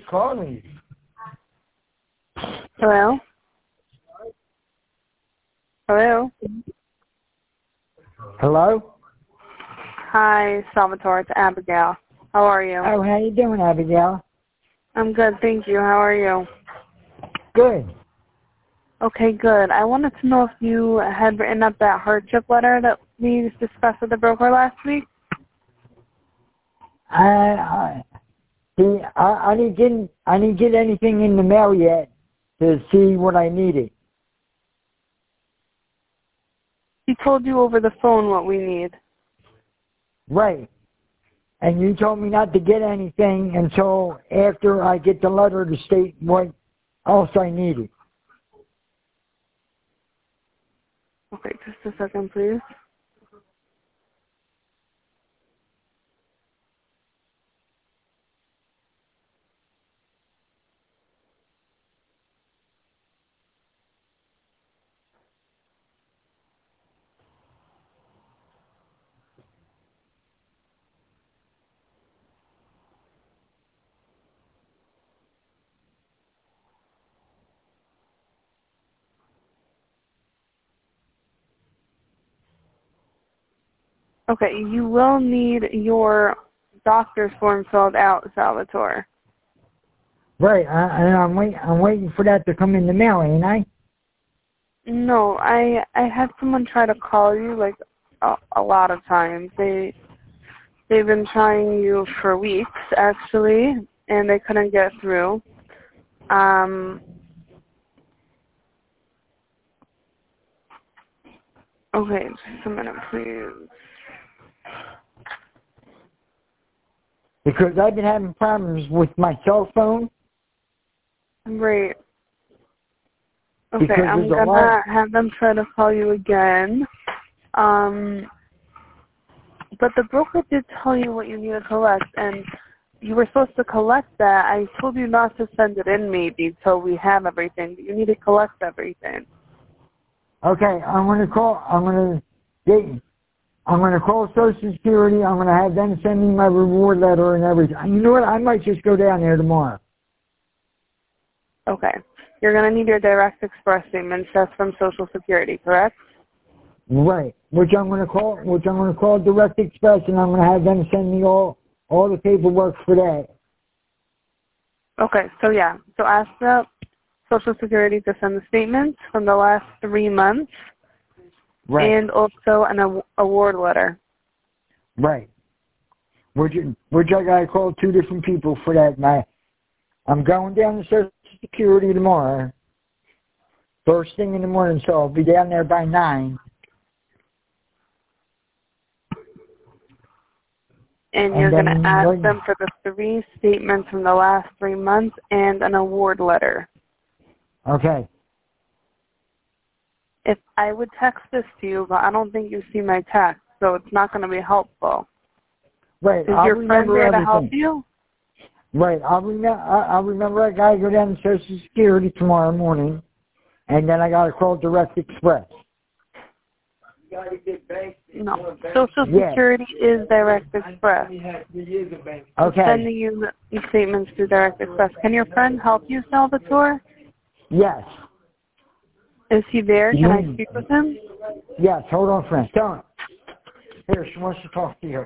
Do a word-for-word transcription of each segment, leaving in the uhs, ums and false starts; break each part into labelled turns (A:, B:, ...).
A: calling you.
B: Hello? Hello?
A: Hello?
B: Hi, Salvatore. It's Abigail. How are you?
A: Oh, how you doing, Abigail?
B: I'm good, thank you. How are you?
A: Good.
B: Okay, good. I wanted to know if you had written up that hardship letter that we discussed with the broker last week.
A: I, I, see, I, I didn't get, I didn't get anything in the mail yet to see what I needed.
B: He told you over the phone what we need.
A: Right. And you told me not to get anything until after I get the letter to state what else I needed.
B: Okay, just a second, please. Okay, you will need your doctor's form filled out, Salvatore.
A: Right. I, and I'm wait, I'm waiting for that to come in the mail, ain't I?
B: No, I I had someone try to call you like a, a lot of times. They they've been trying you for weeks actually, and they couldn't get through. Um. Okay, just a minute, please.
A: Because I've been having problems with my cell phone.
B: Great. Okay,
A: Because
B: I'm
A: there's a
B: gonna
A: lot.
B: have them try to call you again. Um. But the broker did tell you what you need to collect, and you were supposed to collect that. I told you not to send it in maybe till we have everything, but you need to collect everything.
A: Okay, I'm gonna call. I'm gonna get. I'm gonna call Social Security. I'm gonna have them send me my reward letter and everything. You know what? I might just go down there tomorrow.
B: Okay. You're going to need your direct express statements. That's from Social Security, correct?
A: Right. Which I'm gonna call. Which I'm gonna call Direct Express, and I'm gonna have them send me all all the paperwork for that.
B: Okay. So yeah. So ask the Social Security to send the statements from the last three months,
A: Right.
B: and also an aw- award letter.
A: Right. Which which I gotta call two different people for that. My I'm going down to Social Security tomorrow, first thing in the morning, so I'll be down there by nine.
B: And
A: And
B: you're going
A: then
B: to ask
A: what-
B: them for the three statements from the last three months and an award letter.
A: Okay.
B: If I would text this to you, but I don't think you see my text, so it's not going to be helpful.
A: Right.
B: Is
A: I'll
B: your friend
A: remember
B: there
A: everything.
B: to help you?
A: Right. I'll remember. I'll remember. I gotta go down to Social Security tomorrow morning, and then I gotta call Direct Express.
B: No. Social
A: Yeah.
B: Security is Direct Express.
A: Okay.
B: Sending you the statements through Direct Express. Can your friend help you, Salvatore?
A: Yes.
B: Is he there? Can I
A: Mhm.
B: speak with him?
A: Yes. Hold on, friend. Tell him. Here, she wants to talk to you.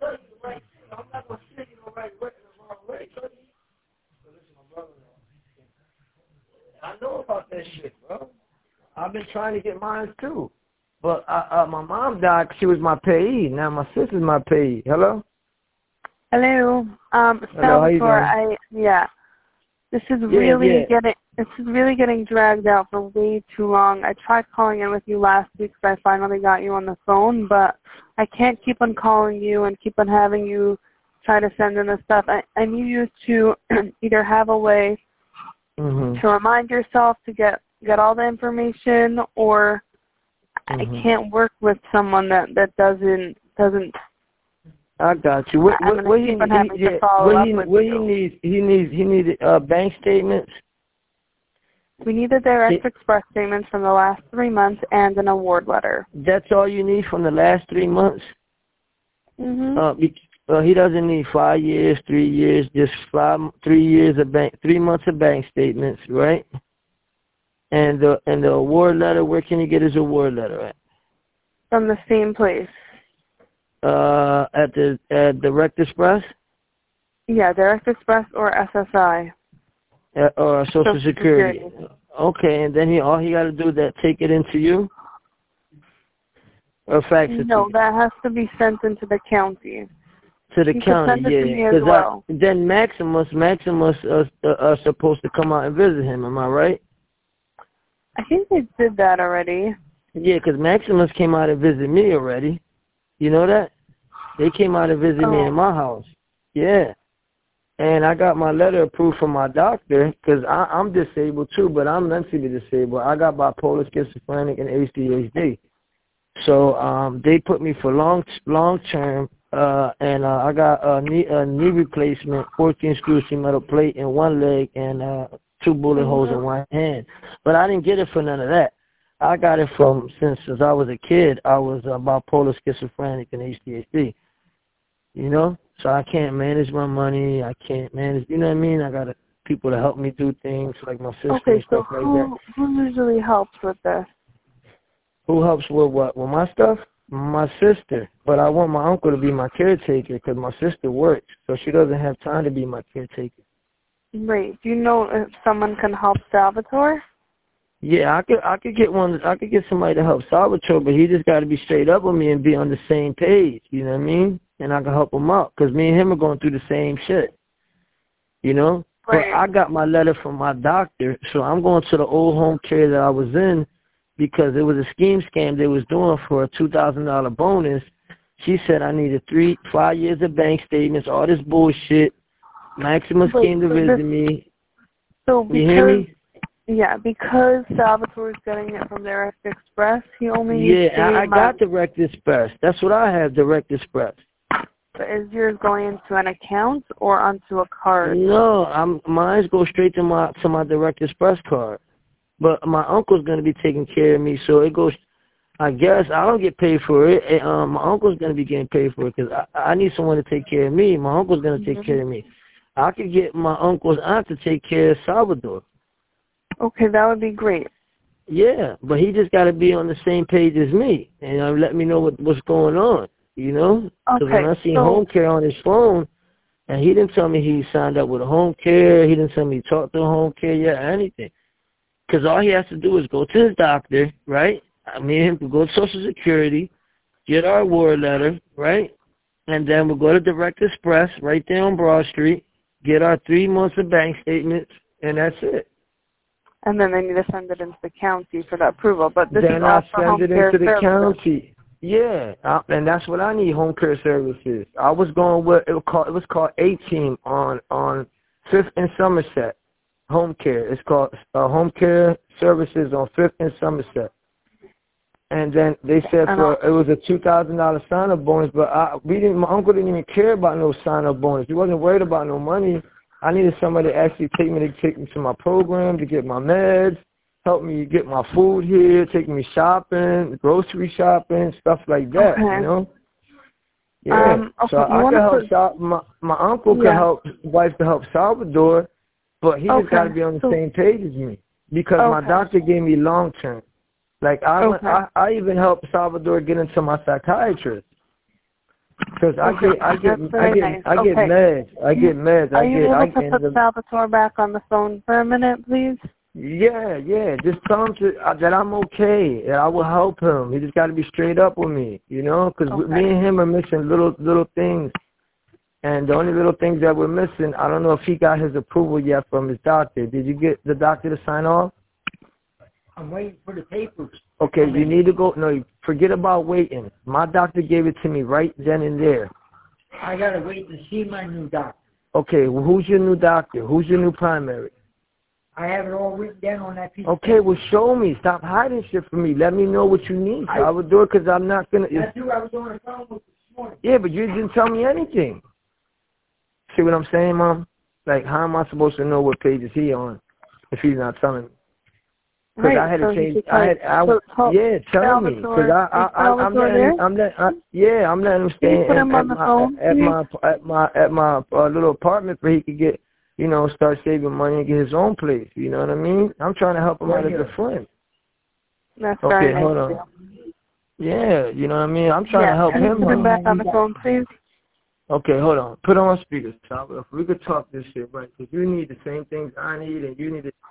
C: I know about that shit, bro. I've been trying to get mine too. But uh, uh, my mom died 'cause she was my payee. Now my sister's my payee. Hello?
B: Hello. Um,
C: Hello, how you
B: Salvatore,
C: doing?
B: I, yeah. This is
C: Yeah,
B: really
C: yeah.
B: getting, this is really getting dragged out for way too long. I tried calling in with you last week because I finally got you on the phone, but I can't keep on calling you and keep on having you try to send in the stuff. I, I need you to either have a way
C: Mhm.
B: to remind yourself to get get all the information, or
C: Mhm.
B: I can't work with someone that that doesn't doesn't.
C: I got you. What
B: I'm
C: what,
B: gonna
C: what he,
B: keep on
C: he
B: having
C: yeah,
B: to follow
C: what
B: up
C: he
B: with
C: what he
B: you.
C: needs he needs he needed uh bank statements.
B: We need the direct
C: It,
B: express statements from the last three months and an award letter.
C: that's all you need from the last three months.
B: Mhm.
C: Uh, be, Well, he doesn't need five years, three years, just five, three years of bank, three months of bank statements, right? And the and the award letter. Where can he get his award letter at?
B: From the same place.
C: Uh, at the at Direct Express.
B: Yeah, Direct Express or S S I.
C: Uh, or Social, Social Security.
B: Security.
C: Okay, and then he all he got to do is that take it into you. Or fax it
B: No,
C: to you?
B: that has to be sent into the county.
C: To the
B: you
C: county, yeah.
B: Because well.
C: then Maximus, Maximus uh, uh, are supposed to come out and visit him. Am I right?
B: I think they did that already.
C: Yeah, because Maximus came out and visited me already. You know that? They came out and visited oh. me in my house. Yeah. And I got my letter approved from my doctor because I'm disabled too, but I'm mentally disabled. I got bipolar, schizophrenic, and A D H D. So um, they put me for long, long term, uh, and uh, I got a knee, a knee replacement, fourteen screws, three metal plate in one leg, and uh, two bullet holes in one hand. But I didn't get it for none of that. I got it from since since I was a kid. I was uh, bipolar, schizophrenic, and A D H D. You know, so I can't manage my money. I can't manage. You know what I mean? I got to, people to help me do things like my sister
B: okay,
C: and stuff
B: so
C: like
B: who,
C: that.
B: who usually helps with this?
C: Who helps with what? With my stuff? My sister. But I want my uncle to be my caretaker because my sister works, so she doesn't have time to be my caretaker.
B: Right. Do you know if someone can help Salvatore?
C: Yeah, I could. I could get one. I could get somebody to help Salvatore, but he just got to be straight up with me and be on the same page. You know what I mean? And I can help him out because me and him are going through the same shit. You know?
B: Right.
C: But I got my letter from my doctor, so I'm going to the old home care that I was in because it was a scheme scam they was doing for a two thousand dollar bonus. She said I needed three, five years of bank statements, all this bullshit. Maximus
B: Wait,
C: came to
B: so
C: visit
B: this,
C: me.
B: So because,
C: you hear me?
B: Yeah, because Salvatore's getting it from Direct Express, he only needs
C: Yeah, I, I got Direct Express. That's what I have, Direct Express.
B: But is yours going into an account or onto a card?
C: No, I'm mine's go straight to my to my Direct Express card. But my uncle's gonna be taking care of me, so it goes. I guess I don't get paid for it. And, um, my uncle's gonna be getting paid for it because I, I need someone to take care of me. My uncle's gonna take mm-hmm. care of me. I could get my uncle's aunt to take care of Salvador.
B: Okay, that would be great.
C: Yeah, but he just got to be on the same page as me and uh, let me know what what's going on. You know, because
B: okay,
C: when I seen
B: so,
C: home care on his phone, and he didn't tell me he signed up with a home care. He didn't tell me he talked to a home care yet, or anything. Because all he has to do is go to his doctor, right? I mean, him to go to Social Security, get our award letter, right? And then we'll go to Direct Express right there on Broad Street, get our three months of bank statements, and that's it.
B: And then they need to send it into the county for the approval. But this
C: then
B: is
C: I
B: also
C: send
B: home
C: it
B: care
C: into the
B: services.
C: county. Yeah, I, and that's what I need, home care services. I was going with it was called it was called A-Team on on Fifth and Somerset. Home care. It's called uh, Home Care Services on Fifth and Somerset. And then they said for it was a two thousand dollar sign up bonus, but I we didn't. My uncle didn't even care about no sign up bonus. He wasn't worried about no money. I needed somebody to actually take me to take me to my program, to get my meds, help me get my food here, take me shopping, grocery shopping, stuff like that.
B: Okay.
C: You know. Yeah.
B: Um, okay,
C: so I can help.
B: put...
C: Sal- my my uncle
B: yeah.
C: can help. Wife to help Salvador, but he
B: okay.
C: just got to be on the
B: so,
C: same page as me because
B: okay.
C: my doctor gave me long term. Like I, went,
B: okay.
C: I, I even helped Salvador get into my psychiatrist because I
B: okay.
C: get, I get, I get,
B: nice.
C: I get
B: okay.
C: meds. I get meds.
B: Are
C: I
B: you
C: get,
B: able
C: I
B: to
C: get.
B: put
C: The,
B: Salvatore back on the phone for a minute, please?
C: yeah, yeah. Just tell him to, uh, that I'm okay and I will help him. He just got to be straight up with me, you know, because
B: okay.
C: me and him are missing little, little things. And the only little things that we're missing, I don't know if he got his approval yet from his doctor. Did you get the doctor to sign off?
A: I'm waiting for the papers.
C: Okay, you need to go. No, forget about waiting. My doctor gave it to me right then and there.
A: I gotta wait to see my new doctor.
C: Okay, well, who's your new doctor? Who's your new primary?
A: I have it all written down on that piece.
C: Okay, well, show me. Stop hiding shit from me. Let me know what you need. I, I would do it because I'm not gonna.
A: That's who I was on the phone with this morning.
C: Yeah, but you didn't tell me anything. See what I'm saying, Mom? Like, how am I supposed to know what page is he on if he's not telling me? Because
B: right,
C: I had
B: so
C: to
B: he
C: change.
B: could
C: I had. I,
B: so, so,
C: yeah, tell me. Because I, I,
B: is
C: I, I'm
B: Salvatore
C: letting.
B: there?
C: Him, I'm letting. I, yeah, I'm letting him
B: Can
C: stay
B: you put
C: in,
B: him
C: at
B: on the
C: my
B: phone,
C: at
B: please?
C: my at my at my uh, little apartment where he could get, you know, start saving money and get his own place. You know what I mean? I'm trying to help him out as a friend.
B: That's
C: Okay,
B: very nice
C: hold
B: of
C: on.
B: you.
C: Yeah, you know what I mean? I'm trying
B: Yeah,
C: to help
B: can you
C: him
B: put him
C: out.
B: back on the phone, please?
C: Okay, hold on. Put on speaker, Salva. If we could talk this shit, right? Because you need the same things I need, and you need it.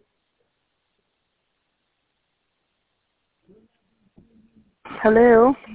B: Hello?